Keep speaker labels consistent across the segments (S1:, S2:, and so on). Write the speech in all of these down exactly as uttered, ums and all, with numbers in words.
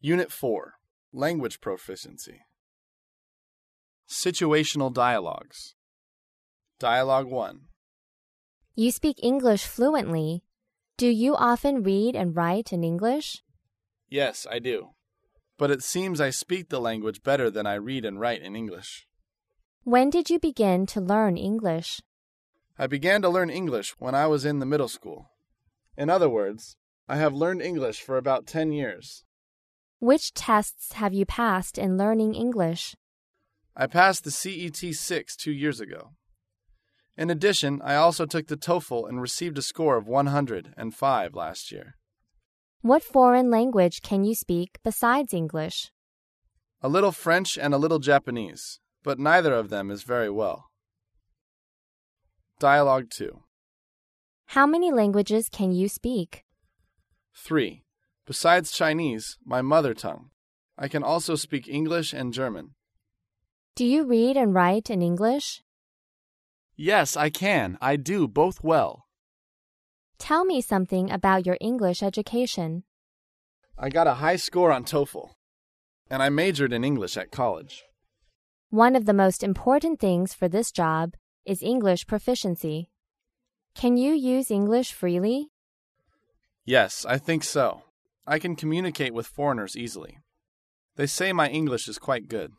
S1: Unit four, Language Proficiency. Situational Dialogues. Dialogue one.
S2: You speak English fluently. Do you often read and write in English?
S1: Yes, I do. But it seems I speak the language better than I read and write in English.
S2: When did you begin to learn English?
S1: I began to learn English when I was in the middle school. In other words, I have learned English for about ten years.
S2: Which tests have you passed in learning English?
S1: I passed the C E T six two years ago. In addition, I also took the TOEFL and received a score of one hundred five last year.
S2: What foreign language can you speak besides English?
S1: A little French and a little Japanese, but neither of them is very well. Dialogue two.
S2: How many languages can you speak?
S1: three. Besides Chinese, my mother tongue, I can also speak English and German.
S2: Do you read and write in English?
S1: Yes, I can. I do both well.
S2: Tell me something about your English education.
S1: I got a high score on TOEFL, and I majored in English at college.
S2: One of the most important things for this job is English proficiency. Can you use English freely?
S1: Yes, I think so. I can communicate with foreigners easily. They say my English is quite good.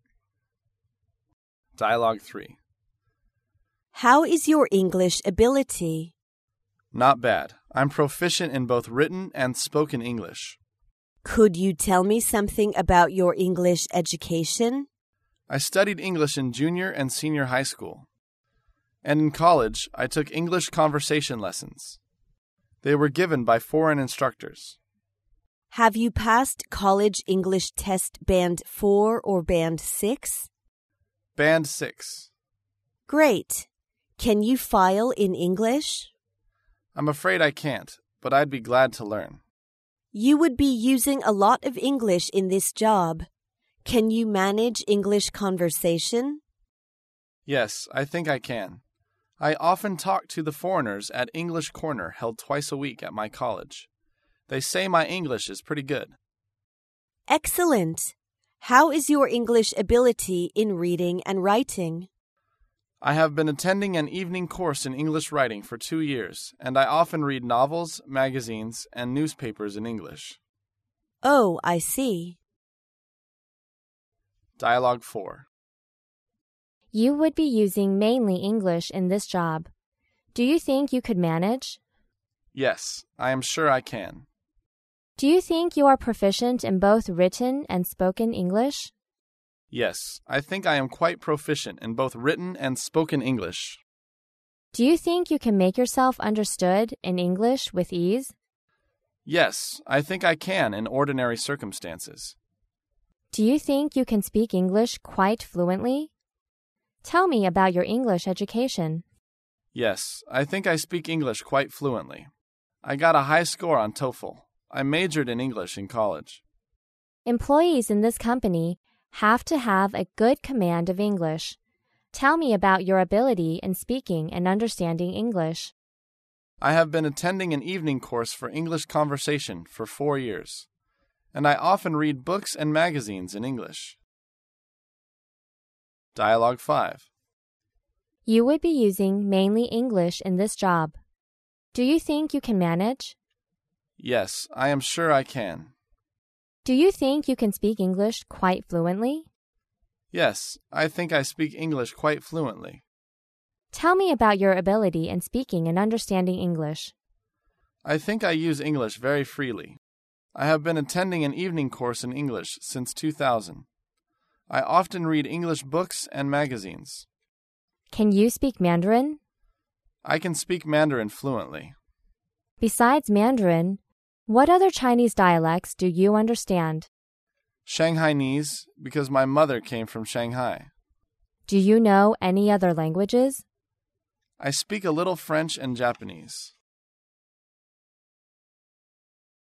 S1: Dialogue three.
S3: How is your English ability?
S1: Not bad. I'm proficient in both written and spoken English.
S3: Could you tell me something about your English education?
S1: I studied English in junior and senior high school. And in college, I took English conversation lessons. They were given by foreign instructors.
S3: Have you passed college English test band four or band six?
S1: Band six.
S3: Great. Can you file in English?
S1: I'm afraid I can't, but I'd be glad to learn.
S3: You would be using a lot of English in this job. Can you manage English conversation?
S1: Yes, I think I can. I often talk to the foreigners at English Corner held twice a week at my college. They say my English is pretty good.
S3: Excellent. How is your English ability in reading and writing?
S1: I have been attending an evening course in English writing for two years, and I often read novels, magazines, and newspapers in English.
S3: Oh, I see.
S1: Dialogue four.
S2: You would be using mainly English in this job. Do you think you could manage?
S1: Yes, I am sure I can.
S2: Do you think you are proficient in both written and spoken English?
S1: Yes, I think I am quite proficient in both written and spoken English.
S2: Do you think you can make yourself understood in English with ease?
S1: Yes, I think I can in ordinary circumstances.
S2: Do you think you can speak English quite fluently? Tell me about your English education.
S1: Yes, I think I speak English quite fluently. I got a high score on TOEFL. I majored in English in college.
S2: Employees in this company have to have a good command of English. Tell me about your ability in speaking and understanding English.
S1: I have been attending an evening course for English conversation for four years, and I often read books and magazines in English. Dialogue five.
S2: You would be using mainly English in this job. Do you think you can manage?
S1: Yes, I am sure I can.
S2: Do you think you can speak English quite fluently?
S1: Yes, I think I speak English quite fluently.
S2: Tell me about your ability in speaking and understanding English.
S1: I think I use English very freely. I have been attending an evening course in English since two thousand. I often read English books and magazines.
S2: Can you speak Mandarin?
S1: I can speak Mandarin fluently.
S2: Besides Mandarin, what other Chinese dialects do you understand?
S1: Shanghainese, because my mother came from Shanghai.
S2: Do you know any other languages?
S1: I speak a little French and Japanese.